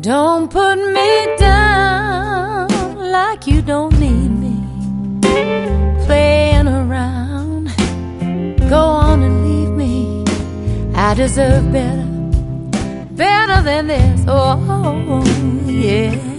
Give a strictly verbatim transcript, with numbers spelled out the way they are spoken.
Don't put me down like you don't need me. Playing around, go on and leave me. I deserve better, better than this. Oh, yeah.